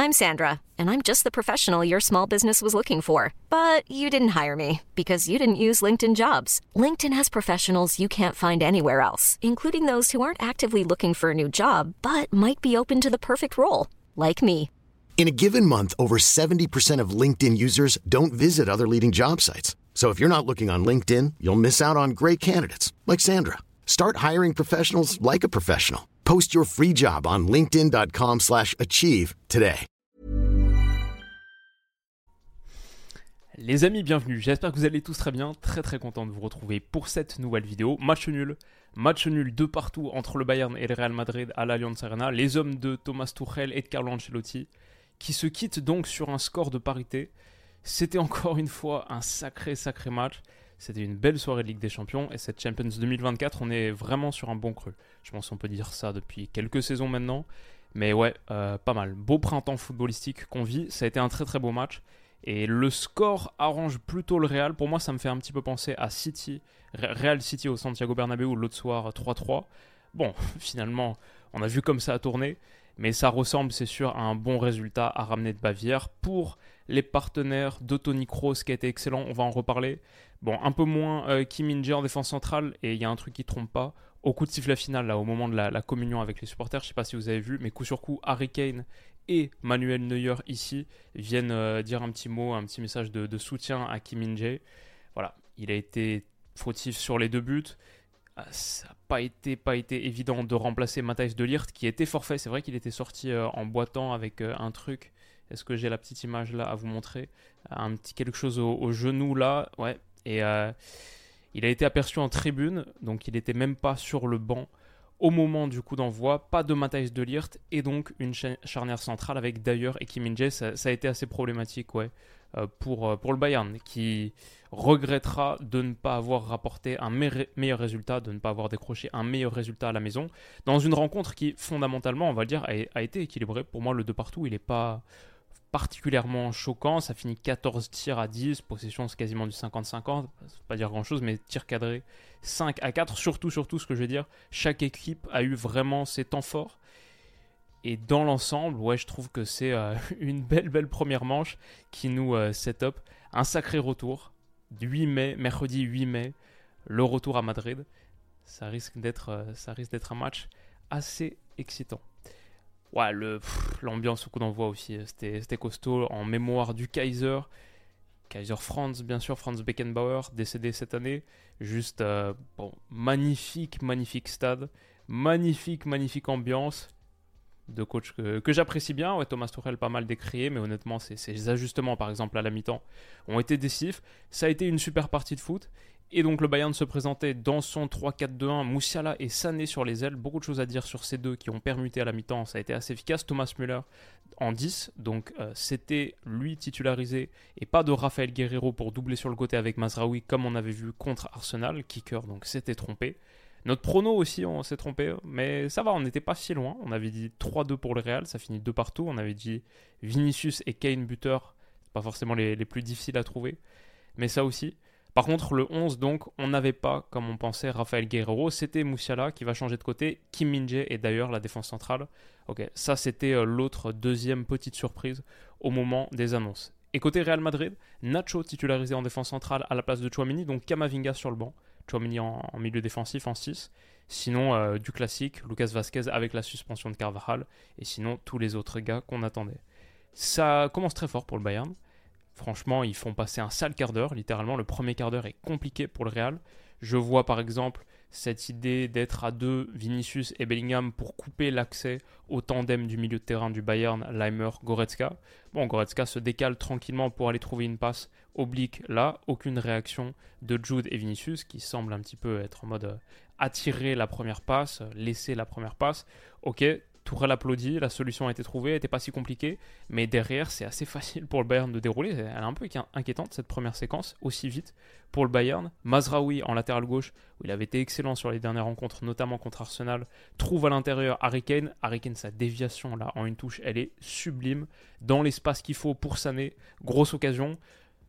I'm Sandra, and I'm just the professional your small business was looking for. But you didn't hire me because you didn't use LinkedIn Jobs. LinkedIn has professionals you can't find anywhere else, including those who aren't actively looking for a new job, but might be open to the perfect role, like me. In a given month, over 70% of LinkedIn users don't visit other leading job sites. So if you're not looking on LinkedIn, you'll miss out on great candidates like Sandra. Start hiring professionals like a professional. Post your free job on linkedin.com/achieve today. Les amis, bienvenue. J'espère que vous allez tous très bien. Très très content de vous retrouver pour cette nouvelle vidéo. Match nul de partout entre le Bayern et le Real Madrid à l'Allianz Arena. Les hommes de Thomas Tuchel et de Carlo Ancelotti qui se quittent donc sur un score de parité. C'était encore une fois un sacré match. C'était une belle soirée de Ligue des Champions et cette Champions 2024, on est vraiment sur un bon cru. Je pense qu'on peut dire ça depuis quelques saisons maintenant. Mais ouais, pas mal. Beau printemps footballistique qu'on vit. Ça a été un très très beau match. Et le score arrange plutôt le Real. Pour moi, ça me fait un petit peu penser à City, Real City au Santiago Bernabéu l'autre soir 3-3. Bon, finalement, on a vu comme ça a tourné. Mais ça ressemble, c'est sûr, à un bon résultat à ramener de Bavière pour les partenaires de Toni Kroos qui a été excellent. On va en reparler. Bon, un peu moins Kim Min-jae en défense centrale. Et il y a un truc qui ne trompe pas. Au coup de sifflet final, là, au moment de la communion avec les supporters, je ne sais pas si vous avez vu, mais coup sur coup, Harry Kane et Manuel Neuer ici viennent dire un petit mot, un petit message de soutien à Kim Min-jae. Voilà, il a été fautif sur les deux buts. Ça n'a pas été évident de remplacer Matthijs de Ligt qui était forfait. C'est vrai qu'il était sorti en boitant avec un truc. Est-ce que j'ai la petite image là à vous montrer? Un petit quelque chose au genou là. Ouais. Et il a été aperçu en tribune, donc il n'était même pas sur le banc au moment du coup d'envoi. Pas de Matthijs de Ligt et donc une charnière centrale avec Dyer et Kim Min-jae. Ça a été assez problématique, ouais. Pour le Bayern, qui regrettera de ne pas avoir rapporté un meilleur résultat, de ne pas avoir décroché un meilleur résultat à la maison, dans une rencontre qui, fondamentalement, on va le dire, a été équilibrée. Pour moi, le 2 partout, il n'est pas particulièrement choquant. Ça finit 14 tirs à 10, possession, c'est quasiment du 50-50, ça ne veut pas dire grand-chose, mais tirs cadrés 5-4, surtout, ce que je veux dire, chaque équipe a eu vraiment ses temps forts. Et dans l'ensemble, ouais, je trouve que c'est une belle première manche qui nous set up un sacré retour. 8 mai, mercredi 8 mai, le retour à Madrid. Ça risque d'être un match assez excitant. Ouais, l'ambiance au coup d'envoi aussi, c'était costaud. En mémoire du Kaiser Franz, bien sûr, Franz Beckenbauer, décédé cette année. Juste, magnifique stade, magnifique ambiance. De coach que j'apprécie bien. Ouais, Thomas Tuchel pas mal décrié, mais honnêtement, ces ajustements, par exemple, à la mi-temps, ont été décisifs. Ça a été une super partie de foot. Et donc, le Bayern se présentait dans son 3-4-2-1, Musiala et Sané sur les ailes. Beaucoup de choses à dire sur ces deux qui ont permuté à la mi-temps. Ça a été assez efficace. Thomas Müller en 10. Donc, c'était lui titularisé et pas de Rafael Guerreiro pour doubler sur le côté avec Mazraoui, comme on avait vu contre Arsenal. Kicker, donc, s'était trompé. Notre prono aussi, on s'est trompé, mais ça va, on n'était pas si loin. On avait dit 3-2 pour le Real, ça finit 2 partout. On avait dit Vinicius et Kane buteur, c'est pas forcément les plus difficiles à trouver, mais ça aussi. Par contre, le 11, donc, on n'avait pas, comme on pensait, Rafael Guerreiro. C'était Musiala qui va changer de côté, Kim Min-jae et d'ailleurs la défense centrale. Ok, ça c'était l'autre deuxième petite surprise au moment des annonces. Et côté Real Madrid, Nacho titularisé en défense centrale à la place de Tchouaméni, donc Camavinga sur le banc. Tchouaméni en milieu défensif en 6. Sinon, du classique, Lucas Vazquez avec la suspension de Carvajal. Et sinon, tous les autres gars qu'on attendait. Ça commence très fort pour le Bayern. Franchement, ils font passer un sale quart d'heure. Littéralement, le premier quart d'heure est compliqué pour le Real. Je vois par exemple cette idée d'être à deux, Vinicius et Bellingham, pour couper l'accès au tandem du milieu de terrain du Bayern, Leimer-Goretzka. Bon, Goretzka se décale tranquillement pour aller trouver une passe oblique là. Aucune réaction de Jude et Vinicius qui semblent un petit peu être en mode attirer la première passe, laisser la première passe. Ok, Tourelle applaudit, la solution a été trouvée, elle n'était pas si compliquée, mais derrière c'est assez facile pour le Bayern de dérouler. Elle est un peu inquiétante cette première séquence, aussi vite pour le Bayern. Mazraoui en latéral gauche, où il avait été excellent sur les dernières rencontres, notamment contre Arsenal, trouve à l'intérieur Harry Kane. Harry Kane, sa déviation là en une touche, elle est sublime, dans l'espace qu'il faut pour Sané, grosse occasion.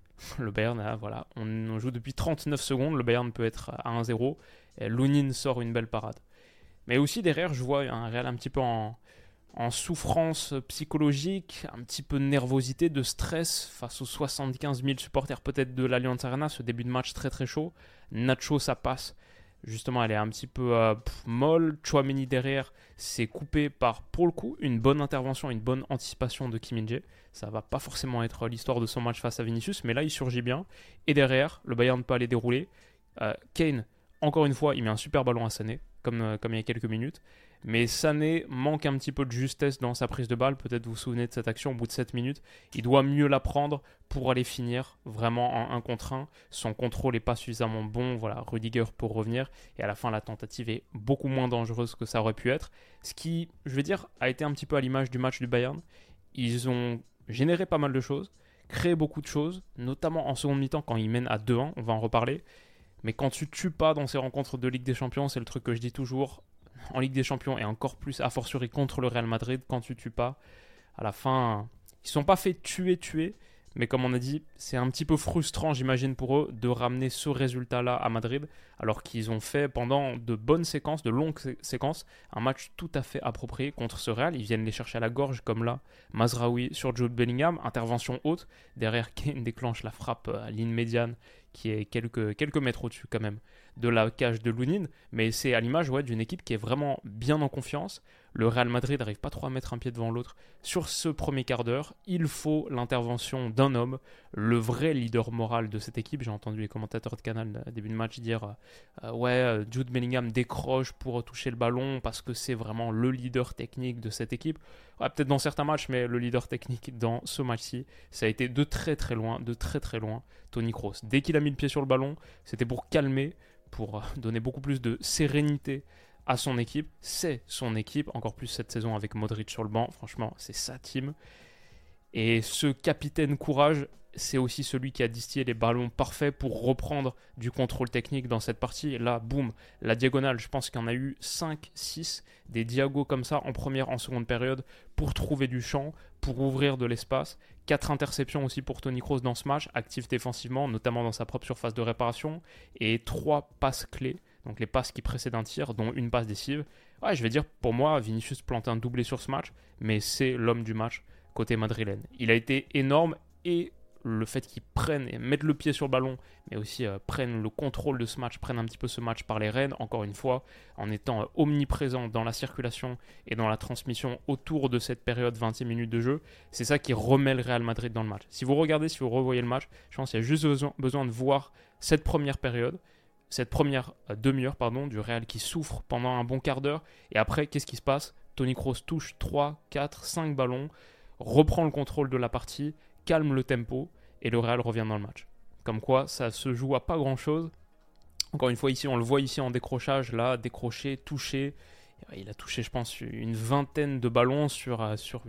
Le Bayern, voilà, on joue depuis 39 secondes, le Bayern peut être à 1-0, et Lunin sort une belle parade. Mais aussi derrière, je vois un Real un petit peu en en souffrance psychologique, un petit peu de nervosité, de stress face aux 75 000 supporters peut-être de l'Allianz Arena, ce début de match très très chaud. Nacho, ça passe. Justement, elle est un petit peu molle. Tchouaméni derrière, c'est coupé par, pour le coup, une bonne intervention, une bonne anticipation de Kim Min-jae. Ça va pas forcément être l'histoire de son match face à Vinicius, mais là, il surgit bien. Et derrière, le Bayern peut aller dérouler. Kane, encore une fois, il met un super ballon à Sané, comme il y a quelques minutes. Mais Sané manque un petit peu de justesse dans sa prise de balle. Peut-être vous vous souvenez de cette action au bout de 7 minutes. Il doit mieux la prendre pour aller finir vraiment en 1 contre 1. Son contrôle n'est pas suffisamment bon. Voilà, Rudiger pour revenir. Et à la fin, la tentative est beaucoup moins dangereuse que ça aurait pu être. Ce qui, je vais dire, a été un petit peu à l'image du match du Bayern. Ils ont généré pas mal de choses, créé beaucoup de choses, notamment en seconde mi-temps quand ils mènent à 2-1. On va en reparler. Mais quand tu tues pas dans ces rencontres de Ligue des Champions, c'est le truc que je dis toujours. En Ligue des Champions et encore plus a fortiori contre le Real Madrid, quand tu tues pas, à la fin, ils ne sont pas fait tuer, mais comme on a dit, c'est un petit peu frustrant, j'imagine, pour eux de ramener ce résultat-là à Madrid, alors qu'ils ont fait pendant de bonnes séquences, de longues séquences, un match tout à fait approprié contre ce Real. Ils viennent les chercher à la gorge, comme là, Mazraoui sur Jude Bellingham, intervention haute, derrière Kane déclenche la frappe à ligne médiane, qui est quelques mètres au-dessus quand même de la cage de Lunin, mais c'est à l'image d'une équipe qui est vraiment bien en confiance. Le Real Madrid n'arrive pas trop à mettre un pied devant l'autre sur ce premier quart d'heure. Il faut l'intervention d'un homme, le vrai leader moral de cette équipe. J'ai entendu les commentateurs de Canal au début de match dire Jude Bellingham décroche pour toucher le ballon parce que c'est vraiment le leader technique de cette équipe. Ouais, peut-être dans certains matchs, mais le leader technique dans ce match-ci, ça a été de très très loin, Toni Kroos. Dès qu'il a mis le pied sur le ballon, c'était pour calmer, pour donner beaucoup plus de sérénité à son équipe. C'est son équipe, encore plus cette saison avec Modric sur le banc. Franchement, c'est sa team. Et ce capitaine courage, c'est aussi celui qui a distillé les ballons parfaits pour reprendre du contrôle technique dans cette partie. Là, boum, la diagonale, je pense qu'il y en a eu 5, 6, des diagos comme ça en première, en seconde période, pour trouver du champ, pour ouvrir de l'espace. 4 interceptions aussi pour Toni Kroos dans ce match, actif défensivement, notamment dans sa propre surface de réparation, et 3 passes clés, donc les passes qui précèdent un tir, dont une passe décisive. Ouais, je vais dire, pour moi, Vinicius plante un doublé sur ce match, mais c'est l'homme du match côté madrilène. Il a été énorme, et le fait qu'ils prennent et mettent le pied sur le ballon, mais aussi prennent le contrôle de ce match, prennent un petit peu ce match par les rênes, encore une fois, en étant omniprésent dans la circulation et dans la transmission autour de cette période 20 minutes de jeu, c'est ça qui remet le Real Madrid dans le match. Si vous revoyez le match, je pense qu'il y a juste besoin de voir cette première période, cette première demi-heure du Real qui souffre pendant un bon quart d'heure, et après, qu'est-ce qui se passe ? Toni Kroos touche 3, 4, 5 ballons, reprend le contrôle de la partie, calme le tempo, et le Real revient dans le match. Comme quoi, ça se joue à pas grand-chose. Encore une fois, ici, on le voit ici en décrochage, là, décroché, touché. Il a touché, je pense, une vingtaine de ballons sur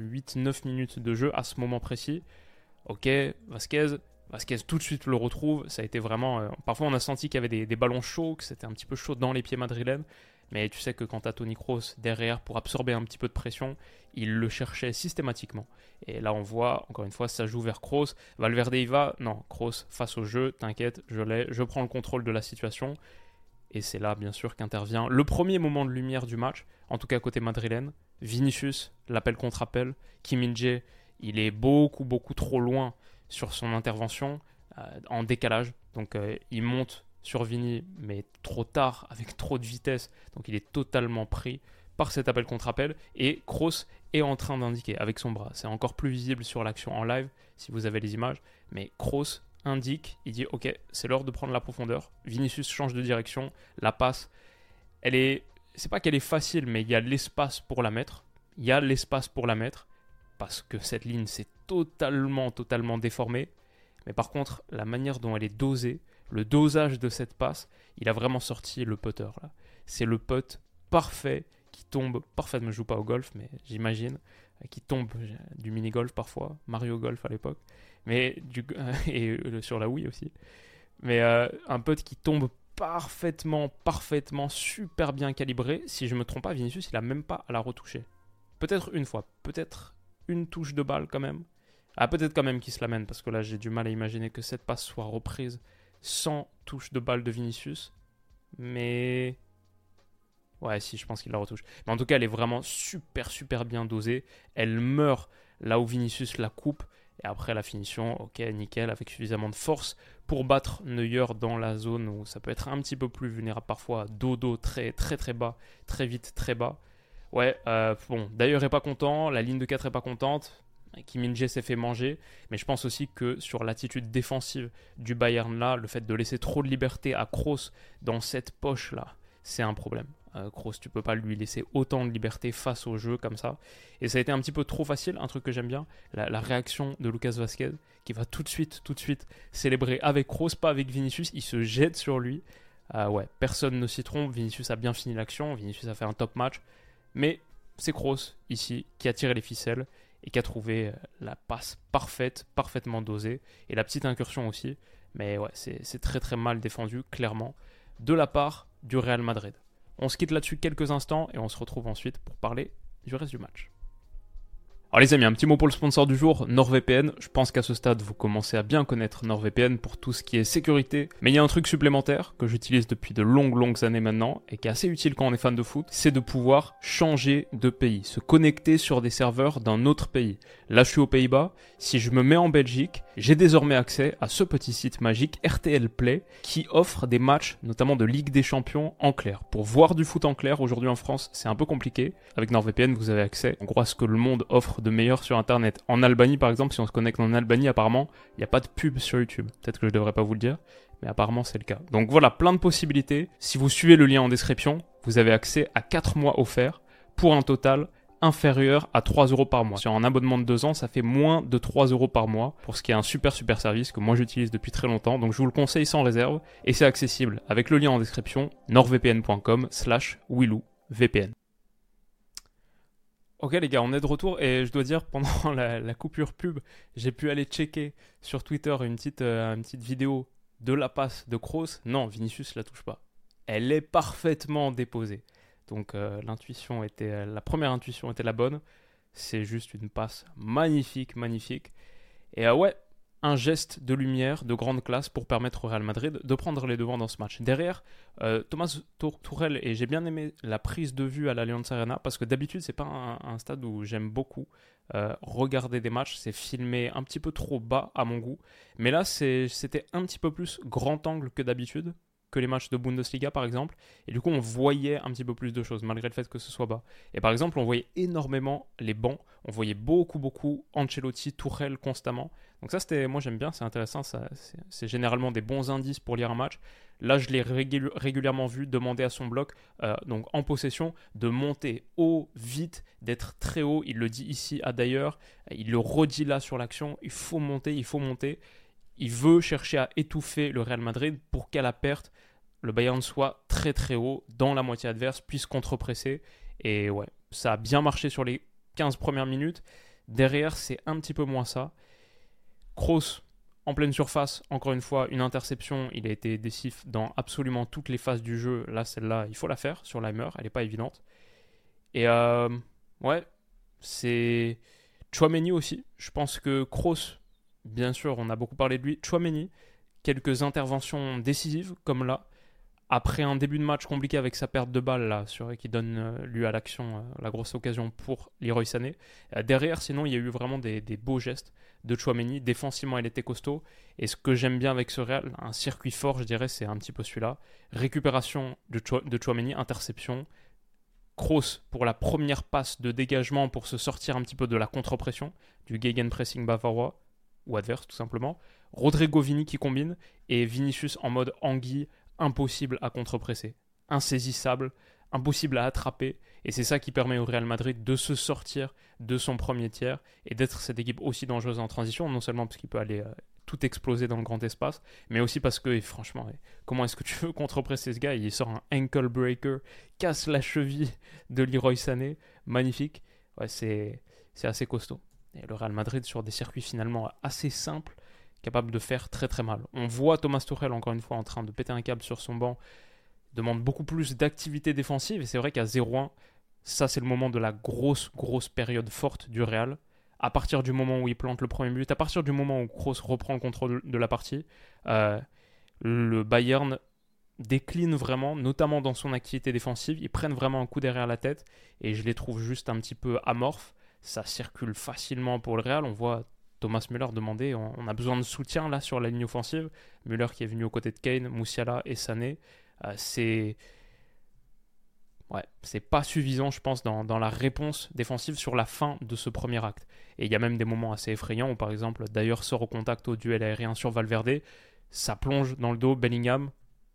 8-9 minutes de jeu à ce moment précis. Ok, Vasquez tout de suite le retrouve. Ça a été vraiment... parfois, on a senti qu'il y avait des ballons chauds, que c'était un petit peu chaud dans les pieds madrilènes. Mais tu sais que quand tu as Toni Kroos derrière pour absorber un petit peu de pression, il le cherchait systématiquement. Et là, on voit, encore une fois, ça joue vers Kroos. Valverde, il va. Non, Kroos face au jeu, t'inquiète, je prends le contrôle de la situation. Et c'est là, bien sûr, qu'intervient le premier moment de lumière du match, en tout cas côté madrilène. Vinicius, l'appel contre appel. Kim Min-jae, il est beaucoup trop loin sur son intervention, en décalage. Donc, il monte sur Vini, mais trop tard, avec trop de vitesse. Donc il est totalement pris par cet appel contre appel. Et Kroos est en train d'indiquer avec son bras. C'est encore plus visible sur l'action en live, si vous avez les images. Mais Kroos indique, il dit ok, c'est l'heure de prendre la profondeur. Vinicius change de direction. La passe, c'est pas qu'elle est facile, mais il y a l'espace pour la mettre. Parce que cette ligne s'est totalement déformée. Mais par contre, la manière dont elle est dosée, le dosage de cette passe, il a vraiment sorti le putter là. C'est le putt parfait qui tombe parfaitement. Je ne joue pas au golf, mais j'imagine qui tombe du mini-golf parfois, Mario Golf à l'époque, mais sur la Wii aussi. Mais un putt qui tombe parfaitement, super bien calibré. Si je ne me trompe pas, Vinicius, il n'a même pas à la retoucher. Peut-être une fois, peut-être une touche de balle quand même. Ah, peut-être quand même qu'il se l'amène, parce que là, j'ai du mal à imaginer que cette passe soit reprise sans touche de balle de Vinicius. Mais Ouais, si, je pense qu'il la retouche. Mais en tout cas, elle est vraiment super, super bien dosée. Elle meurt là où Vinicius la coupe. Et après, la finition, ok, nickel, avec suffisamment de force pour battre Neuer dans la zone où ça peut être un petit peu plus vulnérable parfois. Dos très, très, très bas, très vite, très bas. Ouais, bon, d'ailleurs est pas content, la ligne de 4 est pas contente. Kim Min-jae s'est fait manger, mais je pense aussi que sur l'attitude défensive du Bayern là, le fait de laisser trop de liberté à Kroos dans cette poche là, c'est un problème. Kroos, tu peux pas lui laisser autant de liberté face au jeu comme ça. Et ça a été un petit peu trop facile, un truc que j'aime bien, la réaction de Lucas Vazquez, qui va tout de suite célébrer avec Kroos, pas avec Vinicius, il se jette sur lui. Ouais, personne ne s'y trompe, Vinicius a bien fini l'action, Vinicius a fait un top match, mais c'est Kroos ici qui a tiré les ficelles et qui a trouvé la passe parfaite, parfaitement dosée, et la petite incursion aussi. Mais ouais, c'est très très mal défendu, clairement, de la part du Real Madrid. On se quitte là-dessus quelques instants et on se retrouve ensuite pour parler du reste du match. Alors les amis, un petit mot pour le sponsor du jour, NordVPN. Je pense qu'à ce stade, vous commencez à bien connaître NordVPN pour tout ce qui est sécurité. Mais il y a un truc supplémentaire que j'utilise depuis de longues années maintenant et qui est assez utile quand on est fan de foot, c'est de pouvoir changer de pays, se connecter sur des serveurs d'un autre pays. Là, je suis aux Pays-Bas. Si je me mets en Belgique, j'ai désormais accès à ce petit site magique RTL Play qui offre des matchs, notamment de Ligue des Champions en clair. Pour voir du foot en clair, aujourd'hui en France, c'est un peu compliqué. Avec NordVPN, vous avez accès en gros à ce que le monde offre de meilleur sur Internet. En Albanie, par exemple, si on se connecte en Albanie, apparemment, il n'y a pas de pub sur YouTube. Peut-être que je ne devrais pas vous le dire, mais apparemment, c'est le cas. Donc voilà, plein de possibilités. Si vous suivez le lien en description, vous avez accès à 4 mois offerts pour un total inférieur à 3 € par mois. Sur un abonnement de 2 ans, ça fait moins de 3 € par mois pour ce qui est un super service que moi j'utilise depuis très longtemps. Donc je vous le conseille sans réserve et c'est accessible avec le lien en description nordvpn.com/WillouVPN. Ok les gars, on est de retour et je dois dire pendant la coupure pub, j'ai pu aller checker sur Twitter une petite vidéo de la passe de Kroos. Non, Vinicius la touche pas. Elle est parfaitement déposée. Donc la première intuition était la bonne. C'est juste une passe magnifique. Et ouais, un geste de lumière, de grande classe pour permettre au Real Madrid de prendre les devants dans ce match. Derrière, Thomas Tuchel, et j'ai bien aimé la prise de vue à l'Allianz Arena, parce que d'habitude, c'est pas un stade où j'aime beaucoup regarder des matchs. C'est filmé un petit peu trop bas à mon goût. Mais là, c'était un petit peu plus grand angle que d'habitude, que les matchs de Bundesliga par exemple, et du coup on voyait un petit peu plus de choses malgré le fait que ce soit bas. Et par exemple on voyait énormément les bancs, on voyait beaucoup Ancelotti, Tuchel constamment. Donc ça moi j'aime bien, c'est intéressant, c'est généralement des bons indices pour lire un match. Là je l'ai régulièrement vu demander à son bloc, donc en possession, de monter haut, vite, d'être très haut. Il le dit ici à d'ailleurs, il le redit là sur l'action, il faut monter. Il veut chercher à étouffer le Real Madrid pour qu'à la perte, le Bayern soit très très haut dans la moitié adverse, puisse contre-presser. Et ouais, ça a bien marché sur les 15 premières minutes. Derrière, c'est un petit peu moins ça. Kroos, en pleine surface, encore une fois, une interception. Il a été décisif dans absolument toutes les phases du jeu. Là, celle-là, il faut la faire sur Leimer. Elle n'est pas évidente. Et ouais, c'est Tchouaméni aussi. Je pense que Kroos, bien sûr, on a beaucoup parlé de lui. Tchouaméni, quelques interventions décisives comme là. Après un début de match compliqué avec sa perte de balle là, qui donne lieu à l'action, la grosse occasion pour Leroy Sané. Derrière, sinon, il y a eu vraiment des beaux gestes de Tchouaméni. Défensivement, il était costaud. Et ce que j'aime bien avec ce Real, un circuit fort, je dirais, c'est un petit peu celui-là. Récupération de Tchouaméni, interception. Kroos pour la première passe de dégagement pour se sortir un petit peu de la contre-pression, du gegenpressing bavarois, ou adverse tout simplement. Rodrigo Vini qui combine, et Vinicius en mode anguille, impossible à contre-presser, insaisissable, impossible à attraper, et c'est ça qui permet au Real Madrid de se sortir de son premier tiers et d'être cette équipe aussi dangereuse en transition, non seulement parce qu'il peut aller tout exploser dans le grand espace, mais aussi parce que, franchement, comment est-ce que tu veux contre-presser ce gars? Il sort un ankle breaker, casse la cheville de Leroy Sané, magnifique. Ouais, c'est assez costaud. Et le Real Madrid sur des circuits finalement assez simples, capable de faire très très mal. On voit Thomas Tuchel encore une fois en train de péter un câble sur son banc, demande beaucoup plus d'activité défensive, et c'est vrai qu'à 0-1, ça c'est le moment de la grosse période forte du Real. À partir du moment où il plante le premier but, à partir du moment où Kroos reprend le contrôle de la partie, le Bayern décline vraiment, notamment dans son activité défensive. Ils prennent vraiment un coup derrière la tête et je les trouve juste un petit peu amorphes. Ça circule facilement pour le Real. On voit Thomas Müller demander on a besoin de soutien là sur la ligne offensive. Müller qui est venu aux côtés de Kane, Musiala et Sané. C'est pas suffisant, je pense, dans la réponse défensive sur la fin de ce premier acte. Et il y a même des moments assez effrayants où, par exemple, d'ailleurs sort au contact au duel aérien sur Valverde. Ça plonge dans le dos Bellingham.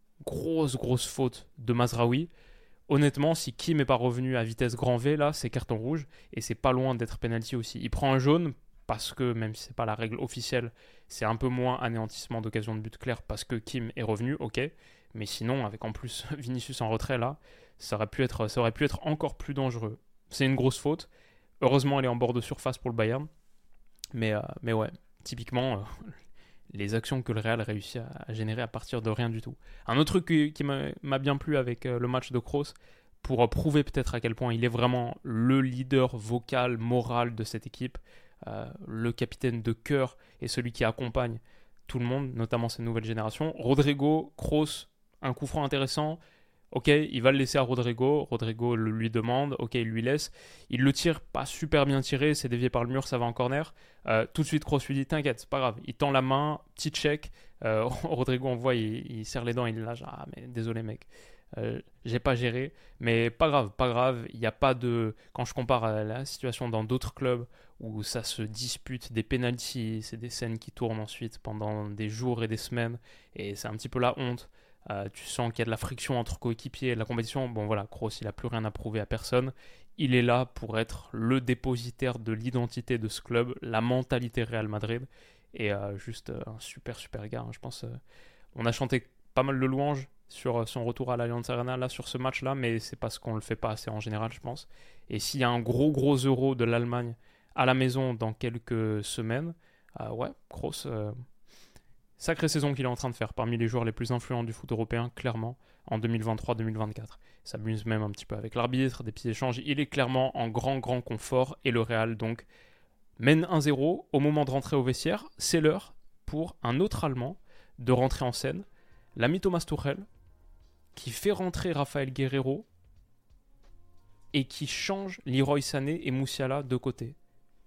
Grosse faute de Mazraoui. Honnêtement, si Kim n'est pas revenu à vitesse grand V, là, c'est carton rouge. Et c'est pas loin d'être penalty aussi. Il prend un jaune parce que, même si c'est pas la règle officielle, c'est un peu moins anéantissement d'occasion de but clair parce que Kim est revenu, ok. Mais sinon, avec en plus Vinicius en retrait, là, ça aurait pu être encore plus dangereux. C'est une grosse faute. Heureusement, elle est en bord de surface pour le Bayern. Mais ouais, typiquement, les actions que le Real réussit à générer à partir de rien du tout. Un autre truc qui m'a bien plu avec le match de Kroos, pour prouver peut-être à quel point il est vraiment le leader vocal, moral de cette équipe, le capitaine de cœur et celui qui accompagne tout le monde, notamment cette nouvelle génération. Rodrigo, Kroos, un coup franc intéressant. Ok, il va le laisser à Rodrigo. Rodrigo le lui demande. Ok, il lui laisse. Il le tire, pas super bien tiré. C'est dévié par le mur, ça va en corner. Tout de suite, Kroos lui dit t'inquiète, c'est pas grave. Il tend la main, petit check. Rodrigo, on voit, il serre les dents. Il est là, genre, mais désolé, mec. J'ai pas géré. Mais pas grave. Il n'y a pas de. Quand je compare à la situation dans d'autres clubs où ça se dispute des pénaltys, c'est des scènes qui tournent ensuite pendant des jours et des semaines. Et c'est un petit peu la honte. Tu sens qu'il y a de la friction entre coéquipiers et la compétition. Bon voilà, Kroos, il n'a plus rien à prouver à personne. Il est là pour être le dépositaire de l'identité de ce club, la mentalité Real Madrid. Et juste un super gars. Hein. Je pense on a chanté pas mal de louanges sur son retour à l'Allianz Arena là, sur ce match-là, mais c'est parce qu'on le fait pas assez en général, je pense. Et s'il y a un gros euro de l'Allemagne à la maison dans quelques semaines, ouais, Kroos... sacrée saison qu'il est en train de faire, parmi les joueurs les plus influents du foot européen, clairement, en 2023-2024. Ça s'amuse même un petit peu avec l'arbitre, des petits échanges. Il est clairement en grand confort. Et le Real, donc, mène 1-0. Au moment de rentrer au vestiaire, c'est l'heure pour un autre Allemand de rentrer en scène. L'ami Thomas Tuchel, qui fait rentrer Rafael Guerreiro et qui change Leroy Sané et Musiala de côté.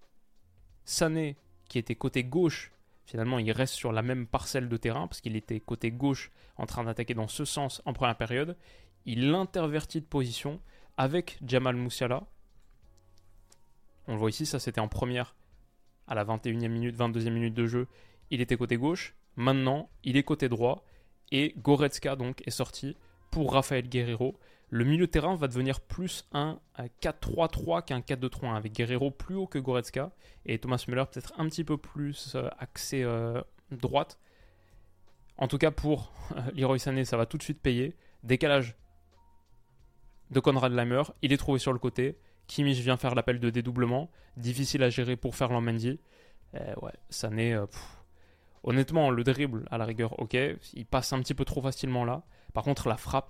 Sané, qui était côté gauche, finalement, il reste sur la même parcelle de terrain parce qu'il était côté gauche en train d'attaquer dans ce sens en première période. Il intervertit de position avec Jamal Musiala. On le voit ici, ça c'était en première à la 21e minute, 22e minute de jeu. Il était côté gauche. Maintenant, il est côté droit. Et Goretzka donc est sorti pour Rafael Guerreiro. Le milieu de terrain va devenir plus un 4-3-3 qu'un 4-2-3-1 avec Guerreiro plus haut que Goretzka et Thomas Müller peut-être un petit peu plus axé droite. En tout cas pour Leroy Sané, ça va tout de suite payer. Décalage de Konrad Laimer, il est trouvé sur le côté. Kimmich vient faire l'appel de dédoublement. Difficile à gérer pour Ferland Mendy. Ouais, Sané... Honnêtement, le dribble, à la rigueur, ok. Il passe un petit peu trop facilement là. Par contre, la frappe...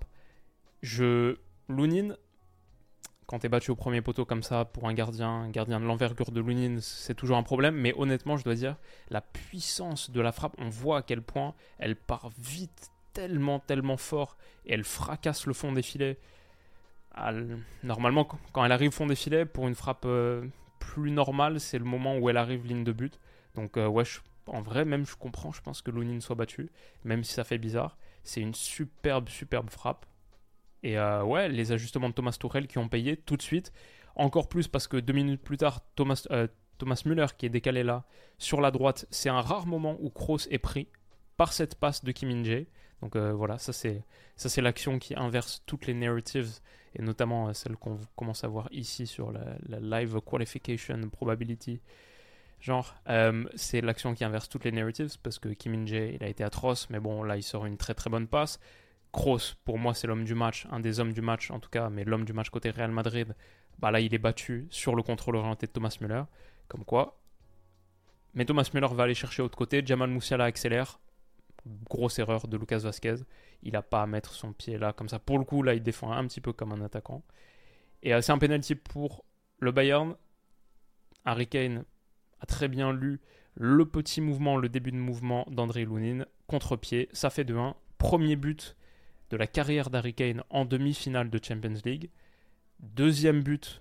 Lunin, quand t'es battu au premier poteau comme ça pour un gardien de l'envergure de Lunin, c'est toujours un problème. Mais honnêtement, je dois dire, la puissance de la frappe, on voit à quel point elle part vite, tellement fort. Et elle fracasse le fond des filets. Normalement, quand elle arrive au fond des filets, pour une frappe plus normale, c'est le moment où elle arrive ligne de but. Donc ouais, en vrai, même je comprends, je pense que Lunin soit battu. Même si ça fait bizarre. C'est une superbe frappe. Et ouais, les ajustements de Thomas Tuchel qui ont payé tout de suite. Encore plus parce que 2 minutes plus tard, Thomas Müller qui est décalé là sur la droite. C'est un rare moment où Kroos est pris par cette passe de Kim Min-jae. Donc voilà, ça c'est l'action qui inverse toutes les narratives et notamment celle qu'on commence à voir ici sur la live qualification probability. Genre, c'est l'action qui inverse toutes les narratives parce que Kim Min-jae, il a été atroce, mais bon, là, il sort une très bonne passe. Kroos, pour moi, c'est l'homme du match, un des hommes du match en tout cas, mais l'homme du match côté Real Madrid, bah là, il est battu sur le contrôle orienté de Thomas Müller, comme quoi. Mais Thomas Müller va aller chercher l'autre côté, Jamal Musiala accélère, grosse erreur de Lucas Vazquez, il n'a pas à mettre son pied là, comme ça. Pour le coup, là, il défend un petit peu comme un attaquant. Et c'est un penalty pour le Bayern. Harry Kane a très bien lu le petit mouvement, le début de mouvement d'André Lunin, contre-pied, ça fait 2-1. Premier but de la carrière d'Harry Kane en demi-finale de Champions League. Deuxième but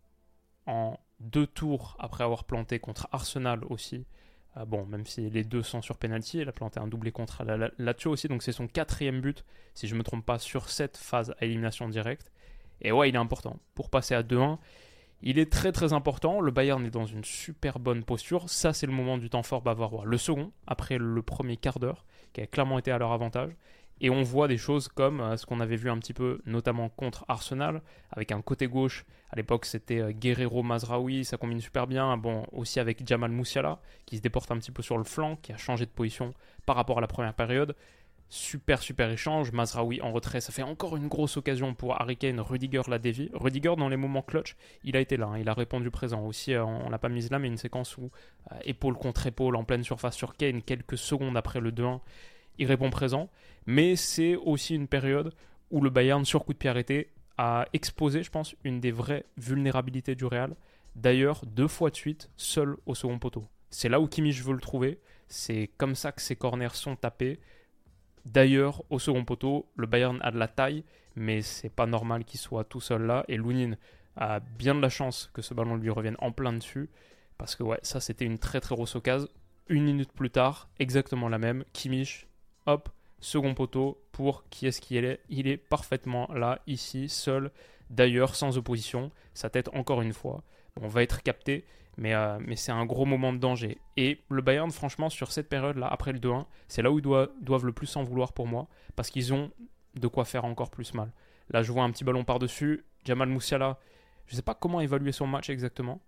en 2 tours après avoir planté contre Arsenal aussi. Bon, même si les deux sont sur penalty, il a planté un doublé contre la Lazio aussi, donc c'est son 4e but, si je ne me trompe pas, sur cette phase à élimination directe. Et ouais, il est important. Pour passer à 2-1, il est très très important. Le Bayern est dans une super bonne posture. Ça, c'est le moment du temps fort bavarois. Le second, après le premier quart d'heure, qui a clairement été à leur avantage. Et on voit des choses comme ce qu'on avait vu un petit peu, notamment contre Arsenal, avec un côté gauche. À l'époque, c'était Guerreiro Mazraoui, ça combine super bien. Bon, aussi avec Jamal Musiala, qui se déporte un petit peu sur le flanc, qui a changé de position par rapport à la première période. Super échange. Mazraoui en retrait, ça fait encore une grosse occasion pour Harry Kane. Rudiger l'a dévie. Rudiger, dans les moments clutch, il a été là, il a répondu présent. Aussi, on ne l'a pas mise là, mais une séquence où épaule contre épaule en pleine surface sur Kane, quelques secondes après le 2-1. Il répond présent, mais c'est aussi une période où le Bayern, sur coup de pied arrêté, a exposé, je pense, une des vraies vulnérabilités du Real. D'ailleurs, 2 fois de suite, seul au second poteau. C'est là où Kimmich veut le trouver. C'est comme ça que ses corners sont tapés. D'ailleurs, au second poteau, le Bayern a de la taille, mais c'est pas normal qu'il soit tout seul là. Et Lunin a bien de la chance que ce ballon lui revienne en plein dessus, parce que ouais, ça c'était une très grosse occasion. 1 minute plus tard, exactement la même, Kimmich, hop, second poteau pour qui est-ce qu'il est. Il est parfaitement là, ici, seul, d'ailleurs, sans opposition. Sa tête, encore une fois, on va être capté, mais c'est un gros moment de danger. Et le Bayern, franchement, sur cette période-là, après le 2-1, c'est là où ils doivent le plus s'en vouloir pour moi, parce qu'ils ont de quoi faire encore plus mal. Là, je vois un petit ballon par-dessus. Jamal Musiala, je ne sais pas comment évaluer son match exactement.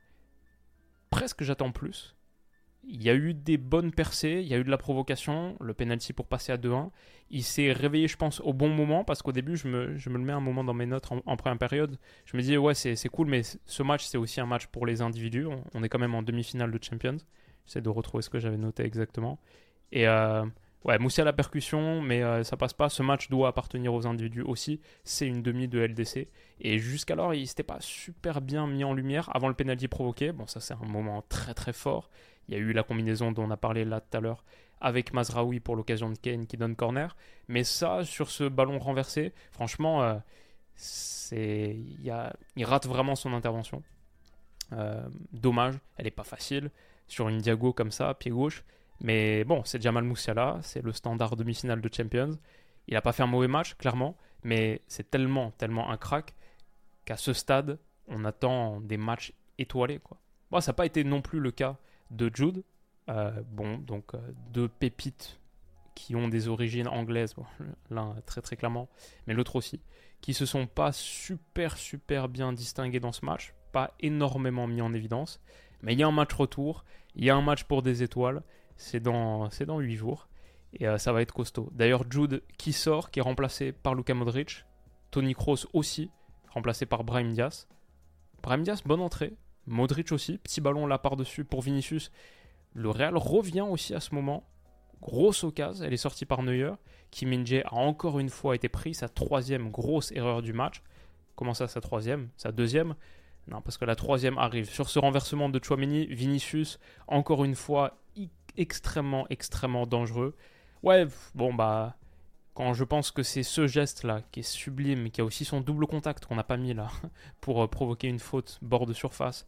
Presque j'attends plus. Il y a eu des bonnes percées, il y a eu de la provocation, le penalty pour passer à 2-1. Il s'est réveillé, je pense, au bon moment, parce qu'au début, je me le mets un moment dans mes notes en première période. Je me disais, ouais, c'est cool, mais ce match, c'est aussi un match pour les individus. On est quand même en demi-finale de Champions. J'essaie de retrouver ce que j'avais noté exactement. Et ouais, Musiala la percussion, mais ça passe pas. Ce match doit appartenir aux individus aussi. C'est une demi de LDC. Et jusqu'alors, il s'était pas super bien mis en lumière avant le penalty provoqué. Bon, ça, c'est un moment très fort. Il y a eu la combinaison dont on a parlé là tout à l'heure avec Mazraoui pour l'occasion de Kane qui donne corner. Mais ça, sur ce ballon renversé, franchement, il rate vraiment son intervention. Dommage, elle n'est pas facile sur une diago comme ça, pied gauche. Mais bon, c'est Jamal Musiala, c'est le standard demi-finale de Champions. Il n'a pas fait un mauvais match, clairement, mais c'est tellement un crack qu'à ce stade, on attend des matchs étoilés, quoi. Bon, ça n'a pas été non plus le cas de Jude. Donc 2 pépites qui ont des origines anglaises, bon, l'un très clairement, mais l'autre aussi, qui se sont pas super bien distingués dans ce match, pas énormément mis en évidence, mais il y a un match retour, il y a un match pour des étoiles, c'est dans 8 jours, et ça va être costaud. D'ailleurs, Jude qui sort, qui est remplacé par Luka Modric, Toni Kroos aussi, remplacé par Brahim Diaz. Brahim Diaz, bonne entrée, Modric aussi, petit ballon là par-dessus pour Vinicius. Le Real revient aussi à ce moment. Grosse occasion, elle est sortie par Neuer. Kim Min-jae a encore une fois été pris, sa 3e grosse erreur du match. Comment ça, sa 3e ? Sa 2e ? Non, parce que la 3e arrive. Sur ce renversement de Tchouaméni, Vinicius, encore une fois, extrêmement dangereux. Ouais, bon bah... Quand je pense que c'est ce geste-là qui est sublime, qui a aussi son double contact qu'on n'a pas mis là, pour provoquer une faute bord de surface,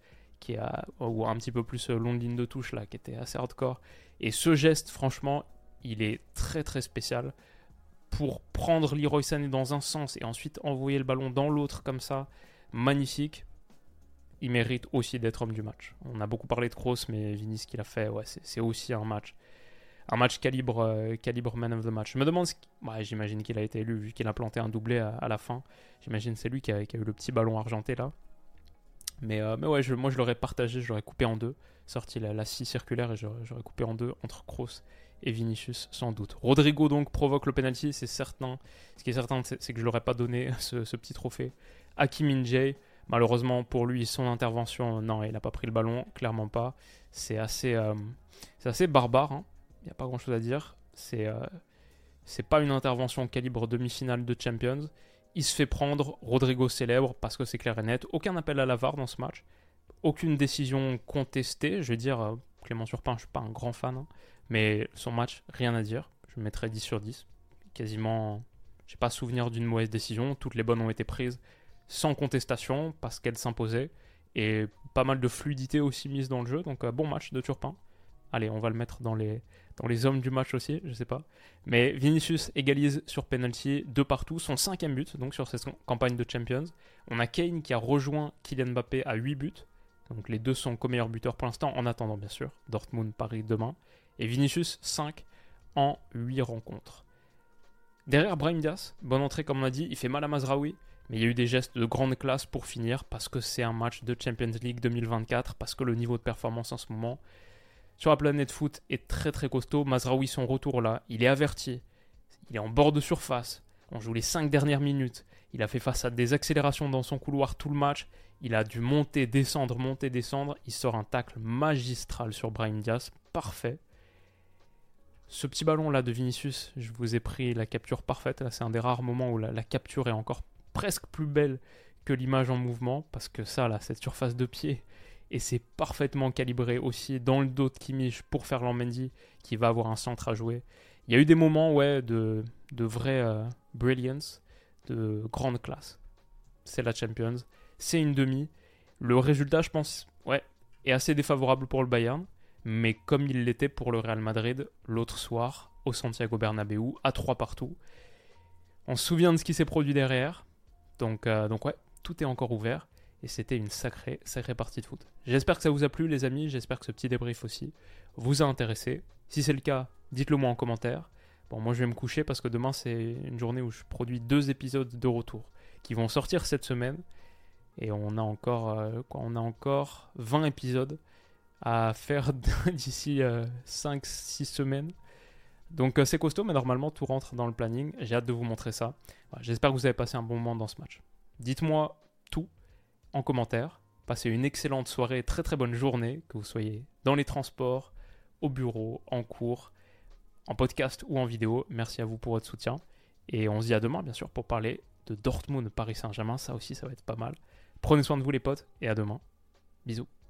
ou un petit peu plus longue ligne de touche là, qui était assez hardcore. Et ce geste, franchement, il est très spécial. Pour prendre Leroy Sané dans un sens et ensuite envoyer le ballon dans l'autre comme ça, magnifique. Il mérite aussi d'être homme du match. On a beaucoup parlé de Kroos, mais Vinis ce qu'il a fait, ouais, c'est aussi un match. Un match calibre man of the match. Je me demande, j'imagine qu'il a été élu vu qu'il a planté un doublé à la fin. J'imagine que c'est lui qui a eu le petit ballon argenté là. Mais ouais, moi je l'aurais partagé, je l'aurais coupé en 2. Sorti la scie circulaire et j'aurais coupé en 2 entre Kroos et Vinicius sans doute. Rodrigo donc provoque le penalty, c'est certain. Ce qui est certain, c'est que je l'aurais pas donné ce petit trophée à Kim Min-jae. Malheureusement pour lui, son intervention, non, il n'a pas pris le ballon, clairement pas. C'est assez barbare, hein. Il n'y a pas grand chose à dire. C'est pas une intervention calibre demi-finale de Champions. Il se fait prendre, Rodrigo célèbre parce que c'est clair et net. Aucun appel à la VAR dans ce match. Aucune décision contestée. Je veux dire, Clément Turpin, je ne suis pas un grand fan. Hein, mais son match, rien à dire. Je mettrais 10 sur 10. Quasiment J'ai pas souvenir d'une mauvaise décision. Toutes les bonnes ont été prises sans contestation parce qu'elles s'imposaient. Et pas mal de fluidité aussi mise dans le jeu. Donc bon match de Turpin. Allez, on va le mettre dans les hommes du match aussi, je sais pas. Mais Vinicius égalise sur penalty 2 partout, son 5e but donc sur cette campagne de Champions. On a Kane qui a rejoint Kylian Mbappé à 8 buts. Donc les deux sont co-meilleurs buteurs pour l'instant, en attendant bien sûr. Dortmund, Paris demain. Et Vinicius 5 en 8 rencontres. Derrière Brahim Diaz, bonne entrée comme on a dit, il fait mal à Mazraoui. Mais il y a eu des gestes de grande classe pour finir parce que c'est un match de Champions League 2024, parce que le niveau de performance en ce moment sur la planète foot est très très costaud. Mazraoui, son retour là, il est averti, il est en bord de surface, on joue les 5 dernières minutes, il a fait face à des accélérations dans son couloir tout le match, il a dû monter, descendre, il sort un tacle magistral sur Brahim Diaz, parfait. Ce petit ballon là de Vinicius, je vous ai pris la capture parfaite, là, c'est un des rares moments où la capture est encore presque plus belle que l'image en mouvement, parce que ça là, cette surface de pied, et c'est parfaitement calibré aussi dans le dos de Kimmich pour Ferland Mendy qui va avoir un centre à jouer. Il y a eu des moments de vraie brilliance, de grande classe. C'est la Champions, c'est une demi. Le résultat, je pense, est assez défavorable pour le Bayern, mais comme il l'était pour le Real Madrid l'autre soir au Santiago Bernabéu, à 3 partout. On se souvient de ce qui s'est produit derrière, donc tout est encore ouvert. Et c'était une sacrée partie de foot. J'espère que ça vous a plu les amis, j'espère que ce petit débrief aussi vous a intéressé. Si c'est le cas, dites-le moi en commentaire. Bon, moi je vais me coucher parce que demain c'est une journée où je produis 2 épisodes de retour qui vont sortir cette semaine. Et on a encore 20 épisodes à faire d'ici 5-6 semaines. Donc c'est costaud, mais normalement tout rentre dans le planning. J'ai hâte de vous montrer ça. Voilà, j'espère que vous avez passé un bon moment dans ce match. Dites-moi tout en commentaire. Passez une excellente soirée, très très bonne journée, que vous soyez dans les transports, au bureau, en cours, en podcast ou en vidéo. Merci à vous pour votre soutien. Et on se dit à demain, bien sûr, pour parler de Dortmund, Paris Saint-Germain. Ça aussi, ça va être pas mal. Prenez soin de vous les potes et à demain. Bisous.